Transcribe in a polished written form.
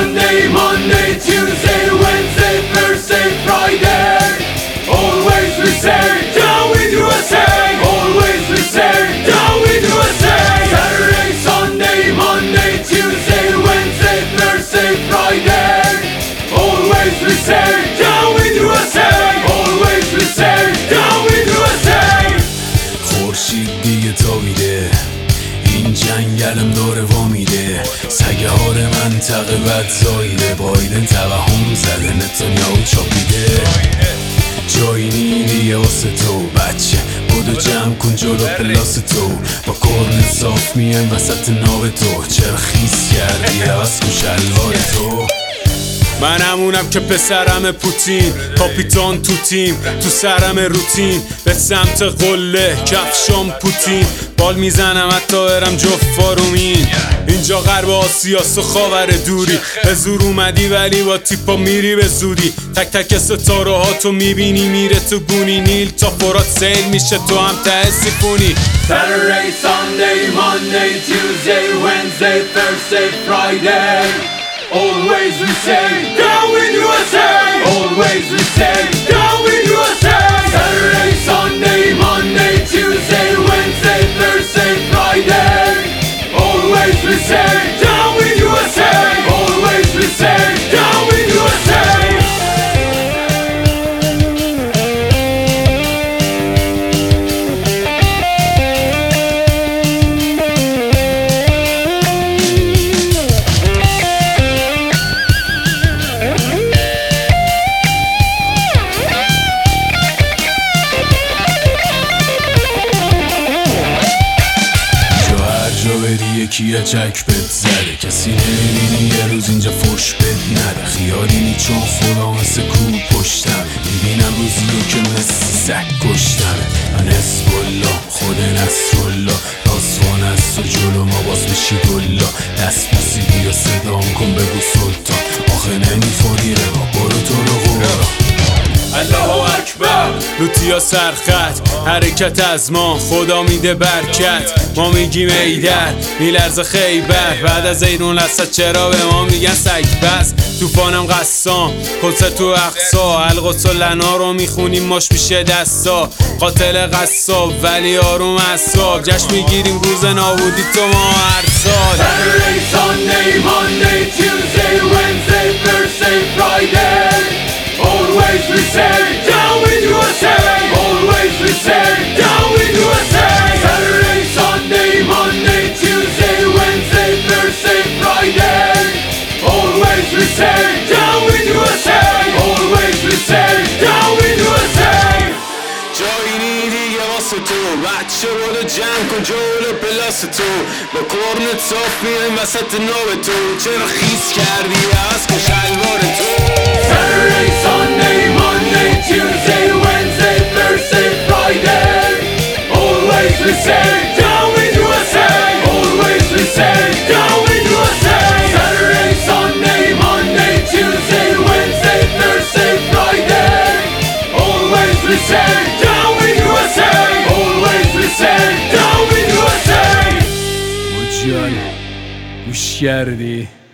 Sunday, Monday, Tuesday, Wednesday, Thursday, Friday. Always we say, down with USA. Always we say, down with USA. Saturday, Sunday, Monday, Tuesday, Wednesday, Thursday, Friday. Always we say, down with USA. Always we say, down with USA. خورشید دیگه تابیده، این جنگلم داره وامیده، سگه هار منطقه بد زایده، بایدن توهم زده، نتانیاهو چاپیده. جایی نی دیگه واسه تو بچه، بودو جمع کن جلو پلاس تو، با کرن صاف میایم وسط ناو تو. چرا خیس کردی عوض کن شلوار تو؟ من همونم که پسرم پوتین، کاپیتان تو تیم، تو سرم روتین، به سمت قله کفشام پوتین، بال میزنم حتی برم جفت فارومین. اینجا غرب آسیاس و خاور دوری، به زور اومدی ولی با تیپا میری به زودی. تک تک ستاره ها تو میبینی میره تو گونی، نیل تا فرات سیل میشه تو هم ته سیفونی. Saturday, Sunday, Monday, Tuesday, Wednesday, Thursday, Friday. Always we say, down with USA. Always we say, down with USA. Saturday, Sunday, Monday, Tuesday, Wednesday, Thursday, Friday. Always we say, down with USA. Always we say, down with USA. یکی چک بد زده، کسی نمیبینی یه روز اینجا فش بد نده. خیالی نی چون خدا مثل کو پشتم، میبینم روزی رو که مثل سگ کشتمه. من حزب‌الله خود نصرالله، راسوان از تو جلو ما باز بشی گلا. دست بوسی بیا صدام کن بگو سلطان، آخه نمیخوری رقا برو تو رو قرآن. الله اکبر. لوتیا سرخط حرکت از ما، خدا میده برکت. ما میگیم ایدر میلرز خیبر، بعد از ایرون لسد چرا به ما میگن سگ بس. توفانم قسام خلصه تو اقصا، القدس و لنا رو میخونیم ماش میشه دستا. قاتل قصاب ولی آروم اصاب، جشن میگیریم روز نابودی تو ما هر سال. Saturday, Sunday, Monday, Tuesday, Wednesday, Thursday, Friday. Always we say, down with USA. Always we say, down with USA. Saturday, Sunday, Monday, Tuesday, Wednesday, Thursday, Friday. Always we say, down with USA. Always we say, down with USA. جایی نی دیگه واسه تو بچه، بودو جمع کن جلو پلاس تو، با کرنت صاف میایم وسط ناو تو. چرا خیس کردی عوض کن شلوار تو؟ Saturday, Sunday, Monday, Tuesday, Wednesday, Thursday, Friday. Always we say, down with USA. Always we say, down with USA. Saturday, Sunday, Monday, Tuesday, Wednesday, Thursday, Friday. Always we say, down with USA. Always we say, down with USA. مجال گوش کردی؟